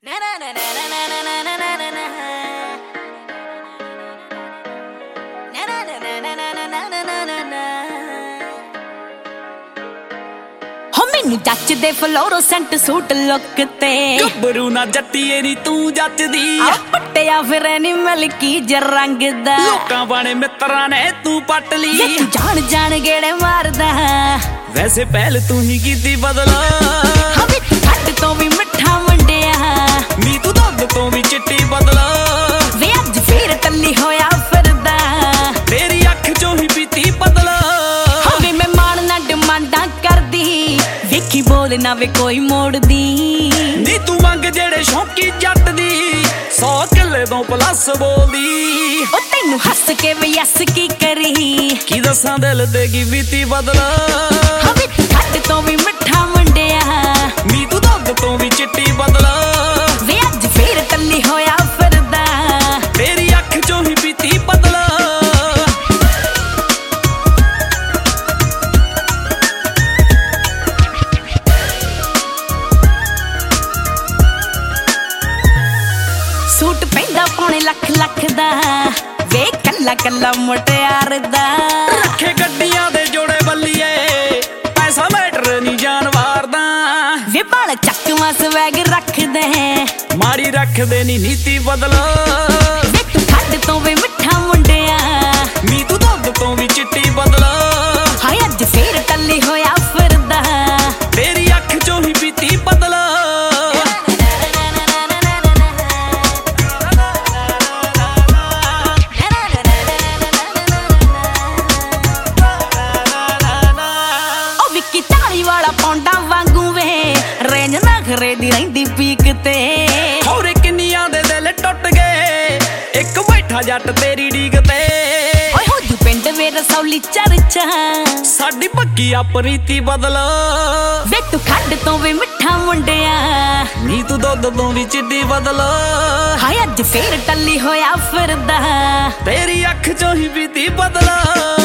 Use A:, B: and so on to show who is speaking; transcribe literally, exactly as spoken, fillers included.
A: ਮੈਨੂੰ ਜੱਚਦੇ ਫਲੋਰੋਸੈਂਟ suit look ਤੇ
B: ਗੱਭਰੂ ਨਾ ਜੱਟੀਏ ਨੀ ਤੂੰ ਜੱਚਦੀ
A: ਆ ਪੱਟਿਆ ਫਿਰ ਨੀ ਮਲਕੀ ਜ ਰੰਗ ਦਾ
B: ਲੋਕਾਂ ਬਾਣੇ ਮਿੱਤਰਾਂ ਨੇ ਤੂੰ ਪੱਟ ਲਈ
A: ਜੇ ਤੂੰ ਜਾਣ ਜਾਣ ਗੇੜੇ ਮਾਰਦਾ
B: ਵੈਸੇ ਪਹਿਲ ਤੂੰ ਹੀ ਕੀਤੀ ਬਦਲ
A: ਹਵੇ ਤੂੰ ਖੱਟ ਤੋਂ ਵੀ ਮਿੱਠਾ ਮੁੰਡਿਆ
B: ਨੀ ਤੂੰ ਦੁੱਧ ਤੋਂ ਵੀ ਚਿੱਟੀ ਬਦਲ
A: ਵੇ ਅੱਜ ਫੇਰ ਟੱਲੀ ਹੋਇਆ ਫਿਰਦਾ
B: ਤੇਰੀ ਅੱਖ ਚੋਂ ਹੀ ਪੀਤੀ ਬਦਲ
A: ਹਵੇ ਮੈਂ ਮਾਣ ਨਾ ਡਿਮਾਂਡਾਂ ਕਰਦੀ ਵੇਖੀ ਬੋਲ ਨਾ ਵੇ ਕੋਈ ਮੋੜਦੀ
B: ਨੀ ਤੂੰ ਮੰਗ ਜਿਹੜੇ ਸ਼ੌਂਕੀ ਜੱਟ ਦੀ ਸੌ ਕਿੱਲੇ ਤੋਂ ਪਲੱਸ ਬੋਲਦੀ
A: ਉਹ ਤੈਨੂੰ ਹੱਸ ਕੇ ਵੀ ਯਸ ਕੀ ਕਰੀ
B: ਕੀ ਦੱਸਾਂ ਦਿਲ ਤੇ ਕੀ ਬੀਤੀ ਬਦਲ
A: ਹਵੇ ਤੂੰ ਖੱਟ ਤੋਂ ਵੀ ਮਿੱਠਾ ਮੁੰਡਿਆ
B: ਨੀ ਤੂੰ ਦੁੱਧ ਤੋਂ ਵੀ ਚਿੱਟੀ ਬਦਲ
A: ਵੇ ਅੱਜ ਫੇਰ ਟੱਲੀ ਹੋਇਆ ਫਿਰਦਾ
B: ਤੇਰੀ ਅੱਖ ਚੋਂ ਹੀ ਪੀਤੀ ਬਦਲ
A: ਸੂਟ ਪੈਂਦਾ ਪੌਣੇ ਲੱਖ ਲੱਖ ਦਾ ਵੇ ਕੱਲਾ ਕੱਲਾ ਮੁਟਿਆਰ ਦਾ
B: ਰੱਖੇ ਗੱਡੀਆਂ ਦੇ ਜੋੜੇ ਬੱਲੀਏ ਪੈਸਾ ਮੈਟਰ ਨਹੀਂ ਜਾਨਵਾਰ ਦਾ
A: ਵੇ ਬਾਲ ਚੱਕਵਾਂ ਸਵੈਗ ਰੱਖਦੇ
B: ਮਾੜੀ ਰੱਖਦੇ ਨੀ ਨੀਤੀ ਬਦਲ
A: ਵੇ ਤੂੰ ਖੱਡ ਤੋਂ ਵੀ ਮਿੱਠਾ ਮੁੰਡਿਆ
B: ਨੀ ਤੂੰ ਦੁੱਧ ਤੋਂ ਵੀ ਚਿੱਟੀ ਬਦਲ
A: ਹਾਏ ਅੱਜ ਫੇਰ ਟੱਲੀ ਹੋਇਆ ਫਿਰਦਾ
B: ਤੇਰੀ ਅੱਖ ਚੋਂ ਹੀ ਪੀਤੀ ਬਦਲ
A: ਵਾਲਾ ਪੌਂਡਾ ਵਾਂਗੂ ਵੇ ਰੇਂਜ ਨਾ ਖਰੇ ਦੀ ਰਹਿੰਦੀ ਪੀਕ ਤੇ
B: ਹੋਰੇ ਕਿੰਨੀਆਂ ਦੇ ਦਿਲ ਟੁੱਟ ਗਏ ਇੱਕ ਬੈਠਾ ਜੱਟ ਤੇਰੀ ਡੀਕ ਤੇ
A: ਓਏ ਹੋ ਜੂ ਪਿੰਡ ਵੇ ਰਸੌਲੀ ਚਰਚਾ
B: ਸਾਡੀ ਪੱਕੀ ਆਪਰੀਤੀ ਬਦਲ
A: ਵੇ ਤੂੰ ਖੱਡ ਤੋਂ ਵੀ ਮਿੱਠਾ ਮੁੰਡਿਆ
B: ਨੀ ਤੂੰ ਦੁੱਧ ਤੋਂ ਵੀ ਚਿੱਟੀ ਬਦਲ
A: ਹਾਏ ਅੱਜ ਫੇਰ ਟੱਲੀ ਹੋਇਆ ਫਿਰਦਾ
B: ਤੇਰੀ ਅੱਖ ਚੋਂ ਹੀ ਬੀਤੀ ਬਦਲ